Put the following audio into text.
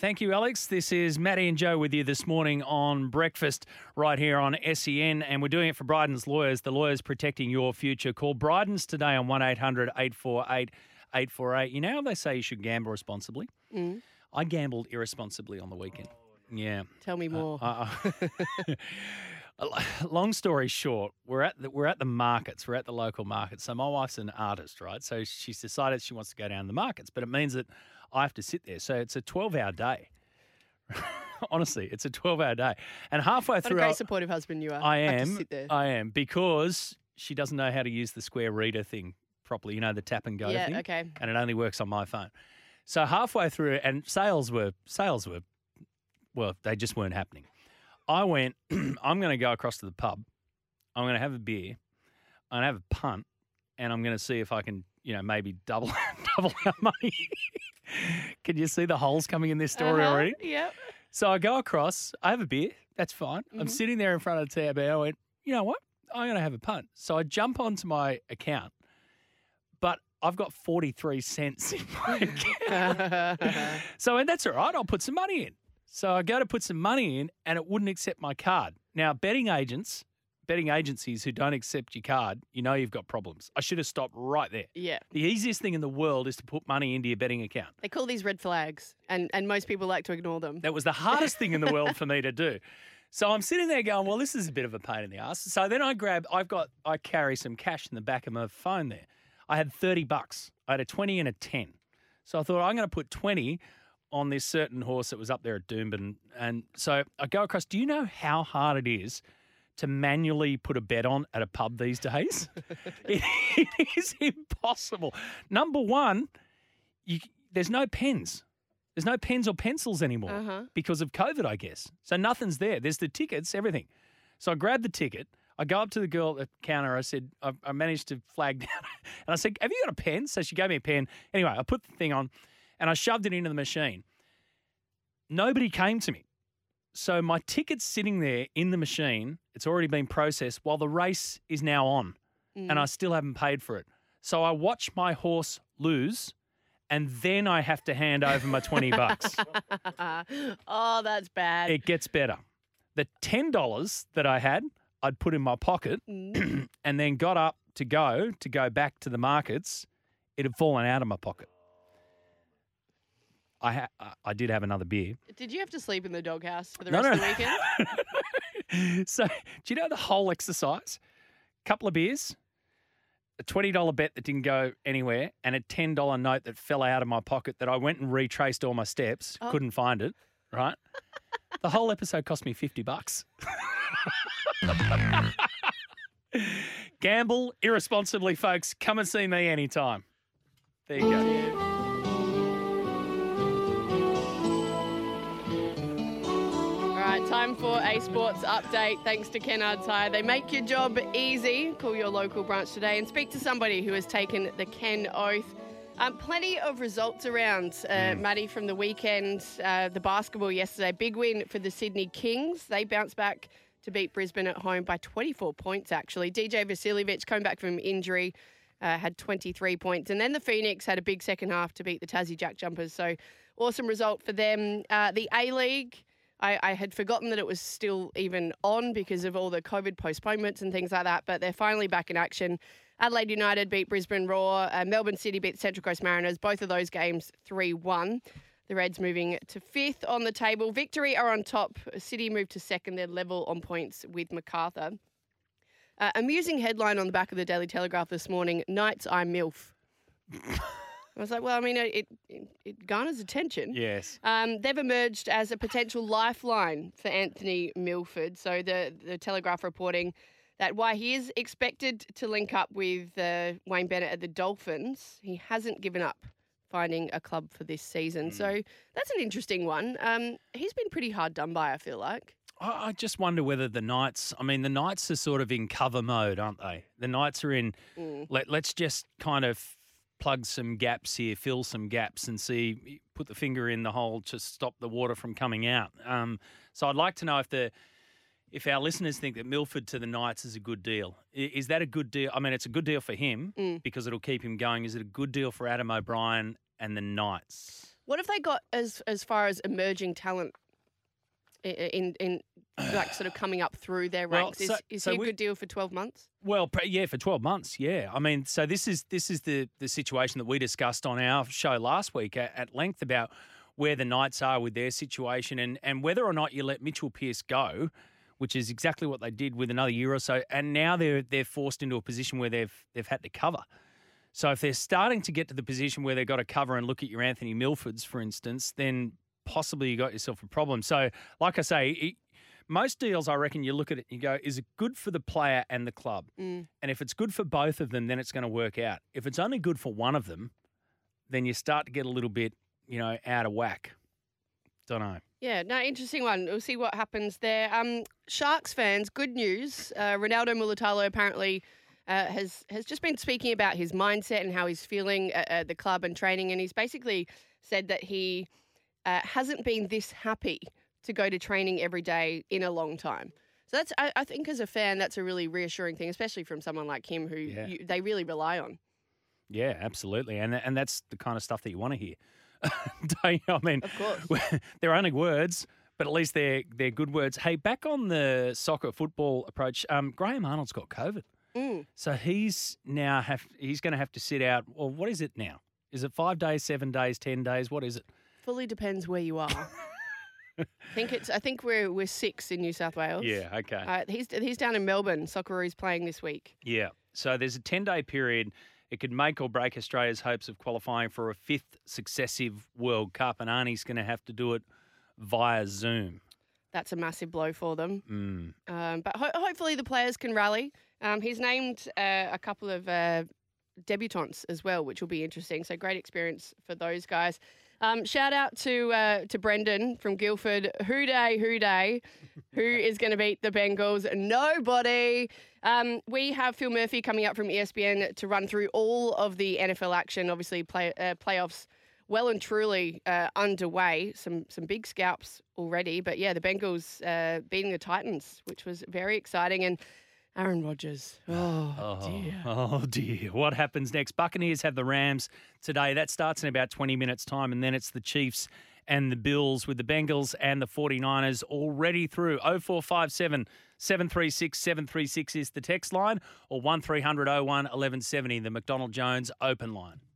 Thank you, Alex. This is Matty and Joe with you this morning on Breakfast right here on SEN, and we're doing it for Bryden's Lawyers, the lawyers protecting your future. Call Bryden's today on 1-800-848-848. You know how they say you should gamble responsibly? Mm. I gambled irresponsibly on the weekend. Yeah. Tell me more. Long story short, we're at the markets. We're at the local markets. So my wife's an artist, right? So she's decided she wants to go down to the markets, but it means that I have to sit there. So it's a 12-hour day. Honestly, it's a 12-hour day. And halfway What through, a great supportive husband you are. I Have to am. sit there. I am, because she doesn't know how to use the Square Reader thing properly. You know, the tap and go Yeah, thing. okay. And it only works on my phone. So halfway through, and sales were well, they just weren't happening. I went, I'm going to go across to the pub. I'm going to have a beer. I'm going to have a punt, and I'm going to see if I can, maybe double our money. Can you see the holes coming in this story already? Yep. So I go across. I have a beer. That's fine. I'm sitting there in front of the tab. I went, you know what? I'm going to have a punt. So I jump onto my account, but I've got 43 cents in my account. So and that's all right. I'll put some money in. So I go to put some money in, and it wouldn't accept my card. Now, betting agencies who don't accept your card, you've got problems. I should have stopped right there. Yeah. The easiest thing in the world is to put money into your betting account. They call these red flags, and most people like to ignore them. That was the hardest thing in the world for me to do. So I'm sitting there going, well, this is a bit of a pain in the ass. So then I carry some cash in the back of my phone there. I had $30. I had a 20 and a 10. So I thought, I'm going to put 20 on this certain horse that was up there at Doomben. And so I go across. Do you know how hard it is to manually put a bet on at a pub these days? It is impossible. Number one, there's no pens. There's no pens or pencils anymore because of COVID, I guess. So nothing's there. There's the tickets, everything. So I grabbed the ticket. I go up to the girl at the counter. I said, I managed to flag down. And I said, have you got a pen? So she gave me a pen. Anyway, I put the thing on and I shoved it into the machine. Nobody came to me. So my ticket's sitting there in the machine. It's already been processed while the race is now on. And I still haven't paid for it. So I watch my horse lose, and then I have to hand over my $20. Oh, that's bad. It gets better. The $10 that I had, I'd put in my pocket and then got up to go back to the markets. It had fallen out of my pocket. I did have another beer. Did you have to sleep in the doghouse for the rest of the weekend? So, do you know the whole exercise? Couple of beers, a $20 bet that didn't go anywhere, and a $10 note that fell out of my pocket that I went and retraced all my steps, couldn't find it, right? The whole episode cost me $50. Gamble irresponsibly, folks. Come and see me anytime. There you go. Time for a sports update. Thanks to Kennard's Hire. They make your job easy. Call your local branch today and speak to somebody who has taken the Ken Oath. Plenty of results around, Matty, from the weekend. The basketball yesterday, big win for the Sydney Kings. They bounced back to beat Brisbane at home by 24 points, actually. DJ Vasiljevic, coming back from injury, had 23 points. And then the Phoenix had a big second half to beat the Tassie Jack Jumpers. So awesome result for them. The A-League, I had forgotten that it was still even on because of all the COVID postponements and things like that, but they're finally back in action. Adelaide United beat Brisbane Roar. Melbourne City beat Central Coast Mariners. Both of those games 3-1. The Reds moving to 5th on the table. Victory are on top. City moved to 2nd. They're level on points with Macarthur. Amusing headline on the back of the Daily Telegraph this morning, Knights I MILF. I was like, well, I mean, it garners attention. Yes. They've emerged as a potential lifeline for Anthony Milford. So the Telegraph reporting that while he is expected to link up with Wayne Bennett at the Dolphins, he hasn't given up finding a club for this season. So that's an interesting one. He's been pretty hard done by, I feel like. I just wonder whether the Knights are sort of in cover mode, aren't they? The Knights are in, let's just kind of plug some gaps here, fill some gaps and see, put the finger in the hole to stop the water from coming out. So I'd like to know if our listeners think that Milford to the Knights is a good deal. Is that a good deal? I mean, it's a good deal for him because it'll keep him going. Is it a good deal for Adam O'Brien and the Knights? What have they got as far as emerging talent in like sort of coming up through their ranks? Is he a good deal for 12 months? Well, yeah, for 12 months, yeah. I mean, so this is the situation that we discussed on our show last week at length about where the Knights are with their situation and whether or not you let Mitchell Pearce go, which is exactly what they did with another year or so, and now they're forced into a position where they've had to cover. So if they're starting to get to the position where they've got to cover and look at your Anthony Milfords, for instance, then possibly you got yourself a problem. So, like I say, most deals, I reckon, you look at it and you go, is it good for the player and the club? And if it's good for both of them, then it's going to work out. If it's only good for one of them, then you start to get a little bit, out of whack. Don't know. Yeah, no, interesting one. We'll see what happens there. Sharks fans, good news. Ronaldo Mulitalo apparently has just been speaking about his mindset and how he's feeling at the club and training, and he's basically said that he hasn't been this happy to go to training every day in a long time. So that's, I think, as a fan, that's a really reassuring thing, especially from someone like him who they really rely on. Yeah, absolutely, and that's the kind of stuff that you want to hear. Don't you? I mean, of course, they're only words, but at least they're good words. Hey, back on the soccer football approach, Graham Arnold's got COVID. So he's now he's going to have to sit out. Well, what is it now? Is it 5 days, 7 days, 10 days? What is it? Fully depends where you are. I think we're 6 in New South Wales. Yeah, okay. He's down in Melbourne. Socceroos playing this week. Yeah. So there's a 10-day period. It could make or break Australia's hopes of qualifying for a 5th successive World Cup, and Arnie's going to have to do it via Zoom. That's a massive blow for them. But hopefully the players can rally. He's named a couple of debutants as well, which will be interesting. So great experience for those guys. Shout out to Brendan from Guildford. Who day? Who is going to beat the Bengals? Nobody. We have Phil Murphy coming up from ESPN to run through all of the NFL action. Obviously, playoffs well and truly underway. Some big scalps already. But yeah, the Bengals beating the Titans, which was very exciting. And Aaron Rodgers. Oh, dear. Oh, dear. What happens next? Buccaneers have the Rams today. That starts in about 20 minutes' time, and then it's the Chiefs and the Bills with the Bengals and the 49ers already through. 0457 736 736 is the text line, or 1300 01 1170, the McDonald Jones open line.